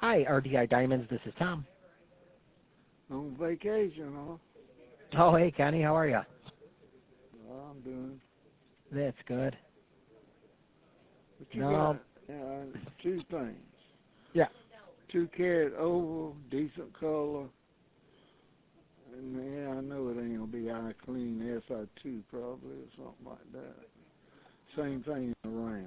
Hi, RDI Diamonds. This is Tom. On vacation, huh? Oh, hey, Kenny. How are you? Well, I'm doing. That's good. What you got? Two things. Yeah. 2-carat oval, decent color. And yeah, I know it ain't gonna be eye clean SI2 probably or something like that. Same thing around.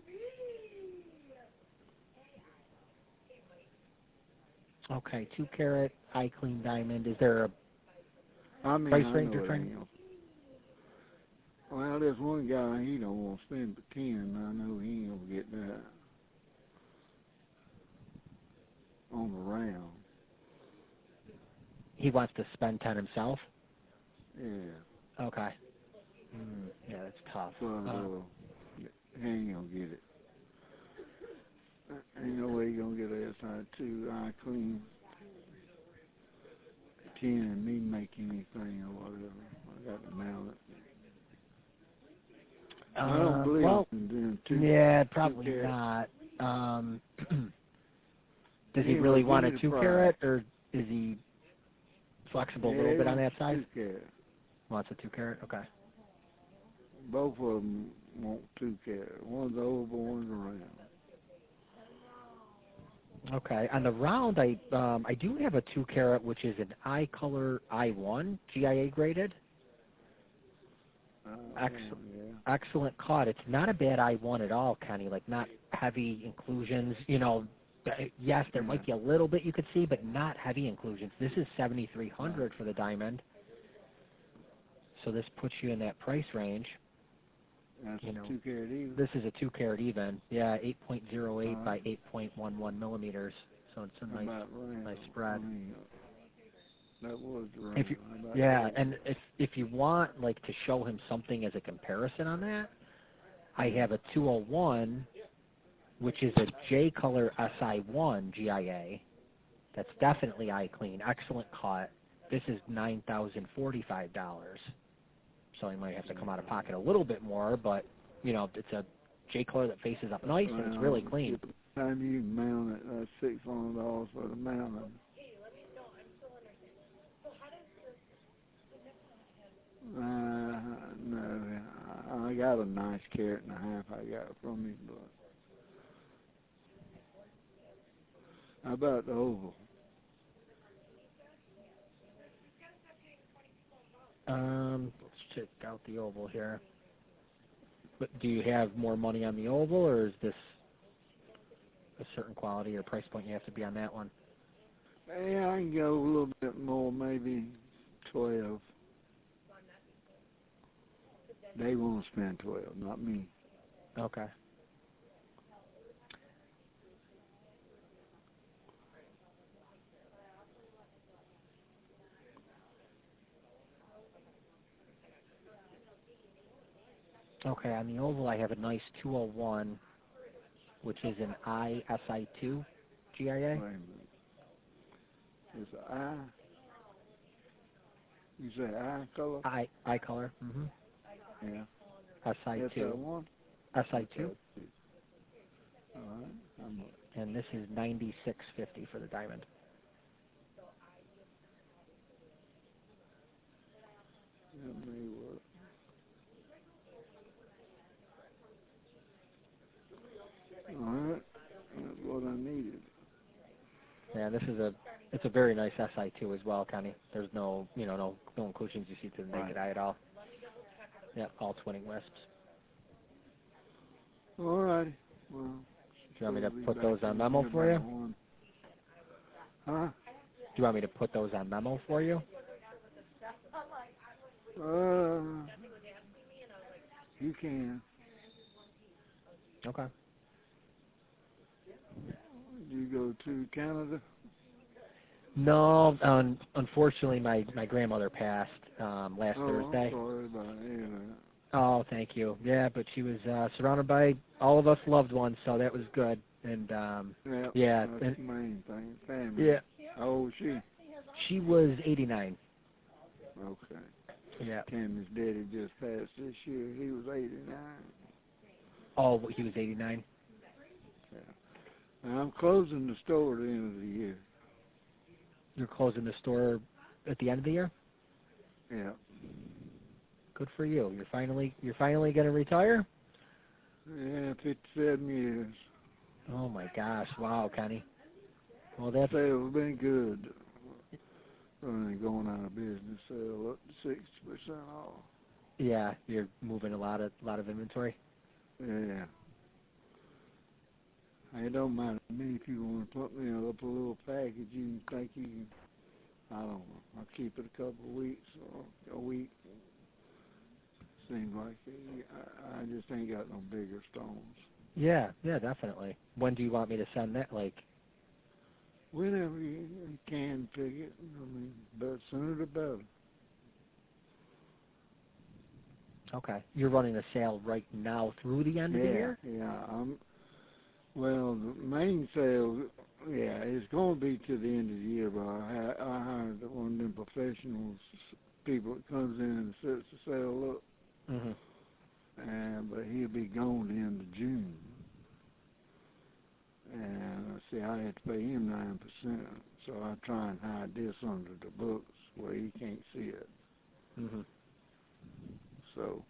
Okay, 2-carat eye clean diamond. Is there a price range you're trying? Well, there's one guy, he don't want to spend but 10. I know he ain't gonna get that on the round. He wants to spend 10 himself? Yeah. Okay. Yeah, that's tough. So, he ain't gonna get it. Ain't no way he gonna get a SI2 eye clean 10 and me make anything or whatever. I got to mount it. I don't believe in doing 2. Yeah, probably not. Does he really want a 2-carat, or is he flexible a little bit on that side? 2-carat. Wants a 2-carat? Okay. Both of them want 2-carat. One's oval, one's round. Okay. On the round, I do have a 2-carat, which is an eye color I1 GIA graded. Excellent cut. It's not a bad I1 at all, Kenny. Like, not heavy inclusions. You know, yes, there might be a little bit you could see, but not heavy inclusions. This is $7,300 for the diamond. So this puts you in that price range. That's 2-carat even. This is a 2-carat even. Yeah, 8.08 by 8.11 millimeters. So it's a nice spread. That was the round. And if you want like to show him something as a comparison on that, I have a 201, which is a J color SI1 GIA. That's definitely eye clean, excellent cut. This is $9,045. So he might have to come out of pocket a little bit more, but you know it's a J color that faces up nice and it's really clean. By the time you mount it, that's $600 for the mounting. No, I got a nice 1.5 carat I got from him, but how about the oval? Let's check out the oval here. But do you have more money on the oval, or is this a certain quality or price point you have to be on that one? Yeah, I can go a little bit more, maybe 12. They won't spend 12, not me. Okay. Okay, on the oval I have a nice 201, which is an ISI2 GIA. Wait a minute. It's an eye. You say eye color? Eye color. Yeah. SI2. SI1? SI2. All right. How much? And this is $96.50 for the diamond. That may work. All right. That's what I needed. Yeah, it's a very nice SI2 as well, Kenny. There's no inclusions you see to the naked eye at all. Yeah, all twinning wisps. All right. Well, do you want me to put those on memo for you? Huh? Do you want me to put those on memo for you? You can. Okay. You go to Canada? No, unfortunately, my grandmother passed last Thursday. I'm sorry about that. Oh, thank you. Yeah, but she was surrounded by all of us loved ones, so that was good. And yeah, that's the main thing. Family. Yeah. How old was she? She was 89. Okay. Yeah. Tammy's daddy just passed this year. He was 89. Oh, he was 89. Yeah. I'm closing the store at the end of the year. You're closing the store at the end of the year? Yeah. Good for you. You're finally going to retire? Yeah, 57 years. Oh my gosh! Wow, Kenny. Well, that's Sales been good. Running going out of business. Sale up to 60% off. yeah. You're moving a lot of inventory. Yeah. It don't matter to me if you want to put me up a little package. You can think you can. I don't know. I'll keep it a couple of weeks or a week. Seems like I just ain't got no bigger stones. Yeah, definitely. When do you want me to send that? Like, Whenever you can pick it. I mean, but sooner the better. okay, you're running a sale right now through the end of the year? Yeah. Well, the main sale, yeah, it's going to be to the end of the year, but I hired one of them professionals, people that comes in and sets the sale up, but he'll be gone the end of June. And see, I had to pay him 9%, so I try and hide this under the books where he can't see it. So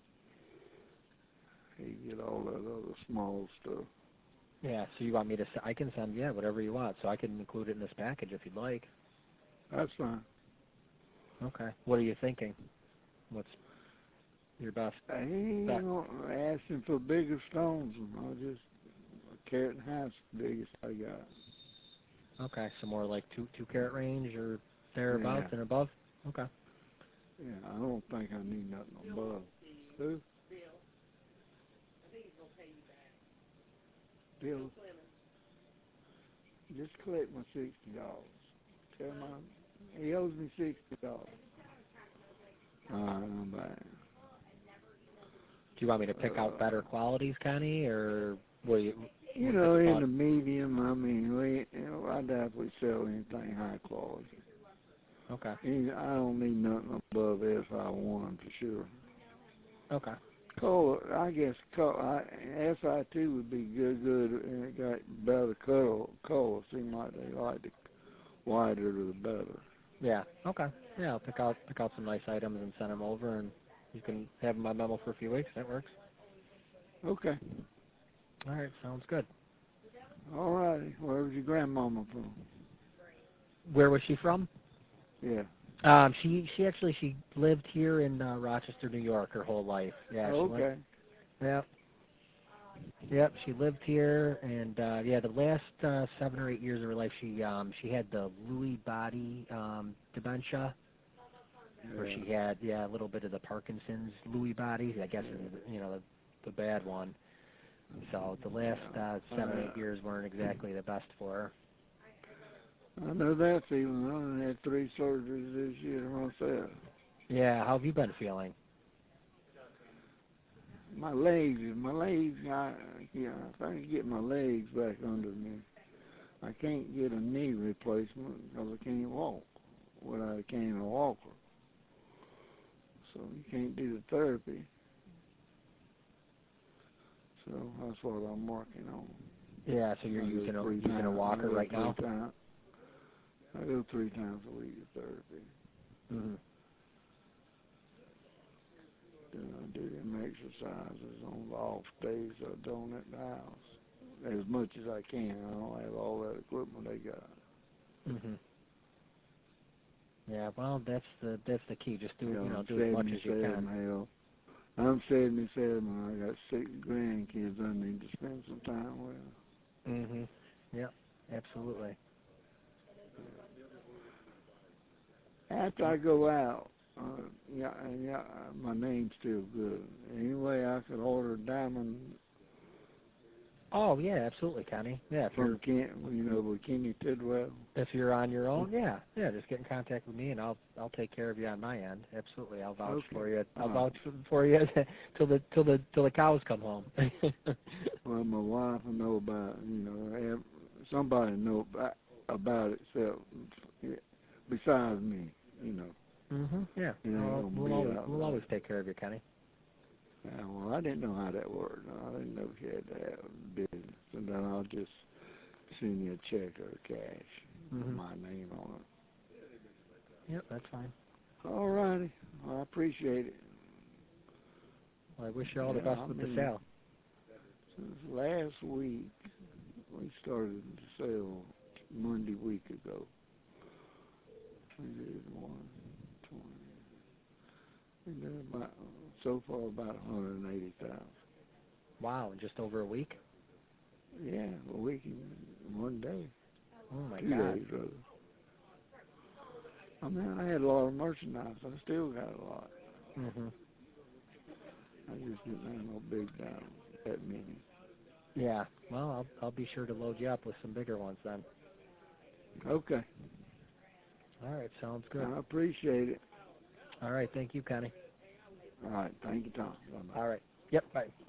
he get all that other small stuff. Yeah, so you want me to, I can send, whatever you want, so I can include it in this package if you'd like. That's fine. Okay. What are you thinking? What's your best? I ain't asking for bigger stones. I just a carat and a half's the biggest I got. Okay, so more like two carat range or thereabouts and above? Okay. Yeah, I don't think I need nothing above. Who? Bill. Just collect my $60. Tell him he owes me $60. All right, I'm back. Do you want me to pick out better qualities, Kenny, or will you? You know, in the medium, I mean, I definitely sell anything high quality. Okay. I don't need nothing above SI1 for sure. Okay. Color, I guess SI2 would be good, and it got better color. Seem like they like the whiter the better. Yeah. Okay. Yeah, I'll pick out some nice items and send them over, and you can have my memo for a few weeks. That works. Okay. All right. Sounds good. All righty. Where was your grandmama from? Where was she from? Yeah. She lived here in Rochester, New York, her whole life. Yeah. Okay. Yep. She lived here, and the last 7 or 8 years of her life, she had the Lewy body dementia, where she had a little bit of the Parkinson's Lewy body. I guess the bad one. So the last 7 or 8 years weren't exactly the best for her. I know that feeling. I done had 3 surgeries this year myself. Yeah, how have you been feeling? My legs, I can get my legs back under me. I can't get a knee replacement because I can't walk without a cane or walker. So you can't do the therapy. So that's what I'm working on. Yeah, so you're using a walker right now? I go 3 times a week to therapy. Then I do them exercises on the off days I don't at the house. As much as I can. I don't have all that equipment they got. Yeah, well, that's the key. Just do do as much as you can. Hell, I'm 77 and I got 6 grandkids I need to spend some time with. Yep, absolutely. After I go out, my name's still good. Anyway, I could order a diamond. Oh yeah, absolutely, Kenny. Yeah, with Kenny Tidwell. If you're on your own, just get in contact with me and I'll take care of you on my end. Absolutely, I'll vouch for you. I'll vouch for you till the cows come home. Well, my wife will know about somebody know about it. So besides me, Yeah. We'll always take care of you, Kenny. Well, I didn't know how that worked. I didn't know she had to have business, and then I'll just send you a check or cash with Mhm. my name on it. Yep, that's fine. All righty. Well, I appreciate it. Well, I wish you all the Yeah, best I with the mean, sale. since last week, we started to sell Monday week ago. We did 120. We did about, so far about 180,000. Wow, in just over a week? Yeah, a week and 1 day. Oh my 2 God. days rather. I mean, I had a lot of merchandise. I still got a lot. Mhm. I just didn't have no big down that many. Yeah. Well, I'll be sure to load you up with some bigger ones then. Okay. All right, sounds good. I appreciate it. All right, thank you, Connie. All right. Thank you, Tom. Bye-bye. All right. Yep, bye.